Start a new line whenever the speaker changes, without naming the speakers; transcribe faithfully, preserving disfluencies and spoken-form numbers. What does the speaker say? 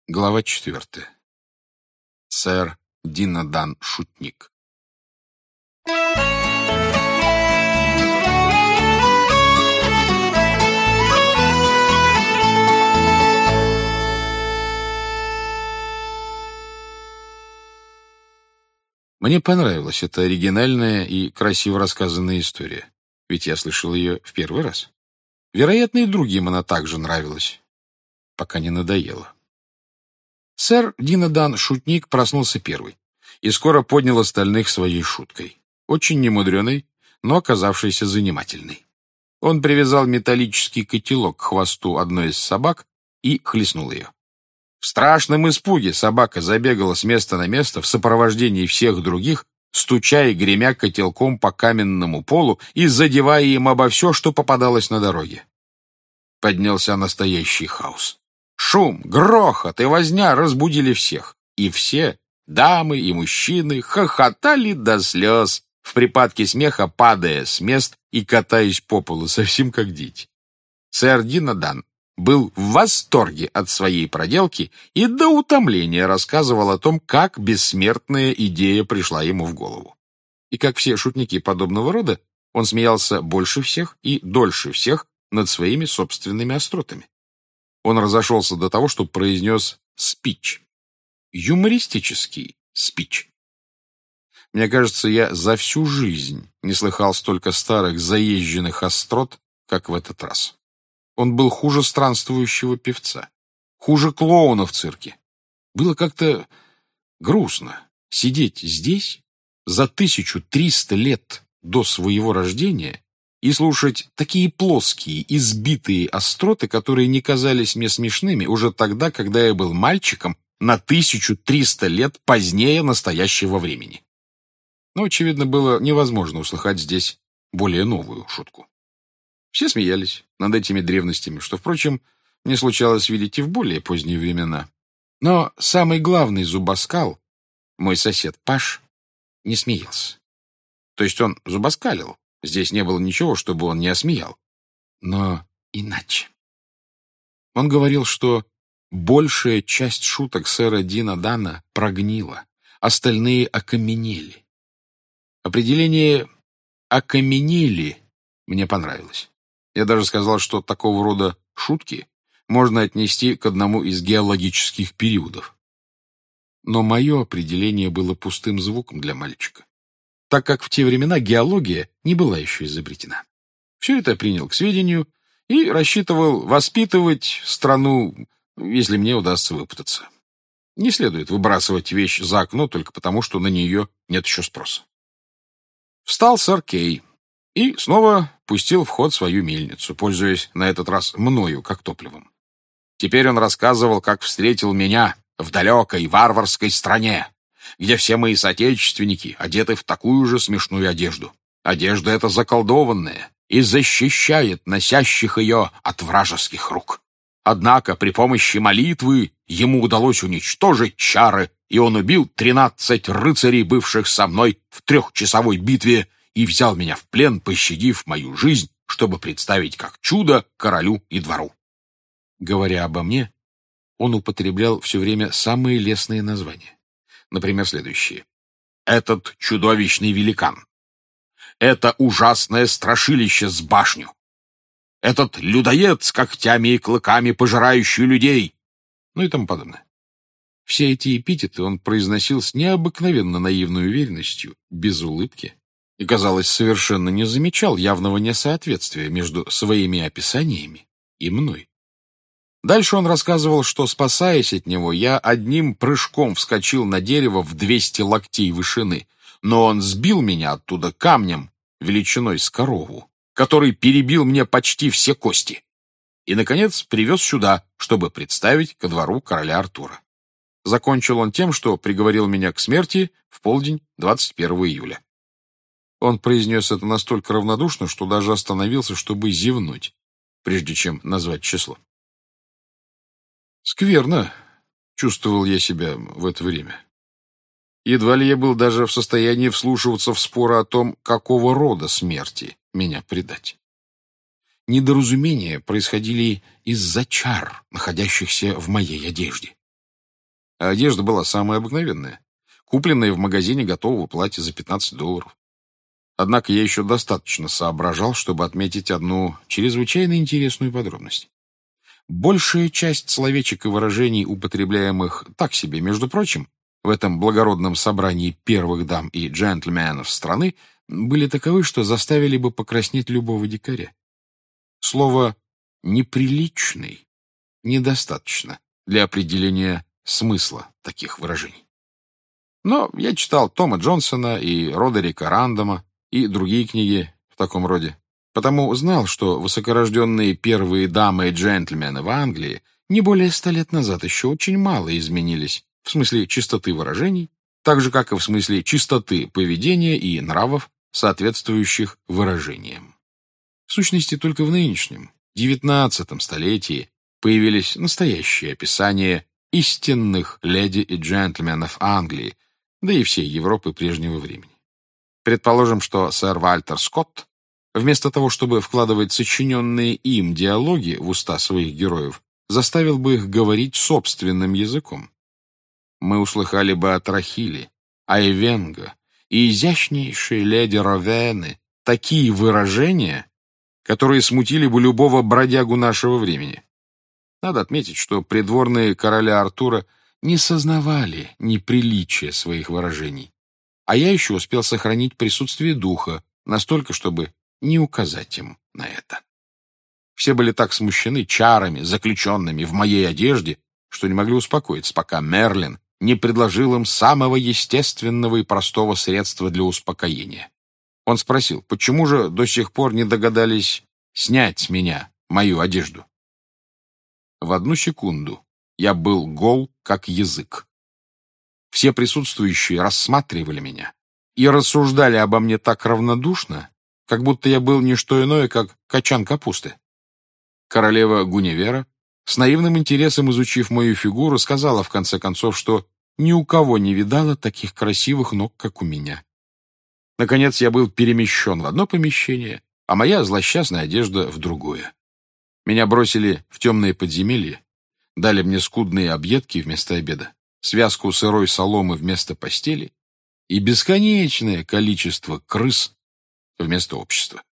Глава четвертая. Сэр Динадан шутник. Мне понравилась эта оригинальная и красиво рассказанная история, ведь я слышал ее в первый раз. Вероятно, и другим она также нравилась, пока не надоела. Сэр Динадан шутник проснулся первый и скоро поднял остальных своей шуткой, очень немудреной, но оказавшейся занимательной. Он привязал металлический котелок к хвосту одной из собак и хлестнул ее. В страшном испуге собака забегала с места на место в сопровождении всех других, стуча и гремя котелком по каменному полу и задевая им обо все, что попадалось на дороге. Поднялся настоящий хаос. Шум, грохот и возня разбудили всех, и все, дамы и мужчины, хохотали до слез, в припадке смеха падая с мест и катаясь по полу, совсем как дети. Сэр Динадан был в восторге от своей проделки и до утомления рассказывал о том, как бессмертная идея пришла ему в голову. И как все шутники подобного рода, он смеялся больше всех и дольше всех над своими собственными остротами. Он разошелся до того, что произнес спич. Юмористический спич. Мне кажется, я за всю жизнь не слыхал столько старых заезженных острот, как в этот раз. Он был хуже странствующего певца, хуже клоуна в цирке. Было как-то грустно сидеть здесь за тысячу триста лет до своего рождения и слушать такие плоские, избитые остроты, которые не казались мне смешными уже тогда, когда я был мальчиком на тысячу триста лет позднее настоящего времени. Но, очевидно, было невозможно услыхать здесь более новую шутку. Все смеялись над этими древностями, что, впрочем, мне случалось видеть и в более поздние времена. Но самый главный зубоскал, мой сосед Паш, не смеялся. То есть он зубоскалил. Здесь не было ничего, чтобы он не осмеял. Но иначе. Он говорил, что большая часть шуток сэра Динадана прогнила, остальные окаменели. Определение «окаменели» мне понравилось. Я даже сказал, что такого рода шутки можно отнести к одному из геологических периодов. Но мое определение было пустым звуком для мальчика, так как в те времена геология не была еще изобретена. Все это я принял к сведению и рассчитывал воспитывать страну, если мне удастся выпутаться. Не следует выбрасывать вещь за окно только потому, что на нее нет еще спроса. Встал сэр Кей и снова пустил в ход свою мельницу, пользуясь на этот раз мною как топливом. Теперь он рассказывал, как встретил меня в далекой варварской стране, где все мои соотечественники одеты в такую же смешную одежду. Одежда эта заколдованная и защищает носящих ее от вражеских рук. Однако при помощи молитвы ему удалось уничтожить чары, и он убил тринадцать рыцарей, бывших со мной в трехчасовой битве, и взял меня в плен, пощадив мою жизнь, чтобы представить как чудо королю и двору. Говоря обо мне, он употреблял все время самые лестные названия. Например, следующие. «Этот чудовищный великан», «это ужасное страшилище с башню», «этот людоед с когтями и клыками, пожирающий людей», ну и тому подобное. Все эти эпитеты он произносил с необыкновенно наивной уверенностью, без улыбки, и, казалось, совершенно не замечал явного несоответствия между своими описаниями и мной. Дальше он рассказывал, что, спасаясь от него, я одним прыжком вскочил на дерево в двести локтей вышины, но он сбил меня оттуда камнем величиной с корову, который перебил мне почти все кости, и, наконец, привез сюда, чтобы представить ко двору короля Артура. Закончил он тем, что приговорил меня к смерти в полдень двадцать первого июля. Он произнес это настолько равнодушно, что даже остановился, чтобы зевнуть, прежде чем назвать число. Скверно чувствовал я себя в это время. Едва ли я был даже в состоянии вслушиваться в споры о том, какого рода смерти меня предать. Недоразумения происходили из-за чар, находящихся в моей одежде. А одежда была самая обыкновенная, купленная в магазине готового платья за пятнадцать долларов. Однако я еще достаточно соображал, чтобы отметить одну чрезвычайно интересную подробность. Большая часть словечек и выражений, употребляемых так себе, между прочим, в этом благородном собрании первых дам и джентльменов страны, были таковы, что заставили бы покраснеть любого дикаря. Слово «неприличный» недостаточно для определения смысла таких выражений. Но я читал Тома Джонсона и Родерика Рандома и другие книги в таком роде, потому знал, что высокорожденные первые дамы и джентльмены в Англии не более ста лет назад еще очень мало изменились в смысле чистоты выражений, так же, как и в смысле чистоты поведения и нравов, соответствующих выражениям. В сущности, только в нынешнем, девятнадцатом столетии появились настоящие описания истинных леди и джентльменов Англии, да и всей Европы прежнего времени. Предположим, что сэр Вальтер Скотт, вместо того, чтобы вкладывать сочиненные им диалоги в уста своих героев, заставил бы их говорить собственным языком. Мы услыхали бы от Рахили, Айвенго и изящнейшей леди Ровены такие выражения, которые смутили бы любого бродягу нашего времени. Надо отметить, что придворные короля Артура не сознавали неприличия своих выражений, а я еще успел сохранить присутствие духа настолько, чтобы не указать им на это. Все были так смущены чарами, заключенными в моей одежде, что не могли успокоиться, пока Мерлин не предложил им самого естественного и простого средства для успокоения. Он спросил, почему же до сих пор не догадались снять с меня мою одежду? В одну секунду я был гол, как язык. Все присутствующие рассматривали меня и рассуждали обо мне так равнодушно, как будто я был не что иное, как качан капусты. Королева Гуневера, с наивным интересом изучив мою фигуру, сказала в конце концов, что ни у кого не видала таких красивых ног, как у меня. Наконец я был перемещен в одно помещение, а моя злосчастная одежда в другое. Меня бросили в темные подземелья, дали мне скудные объедки вместо обеда, связку сырой соломы вместо постели и бесконечное количество крыс вместо общества.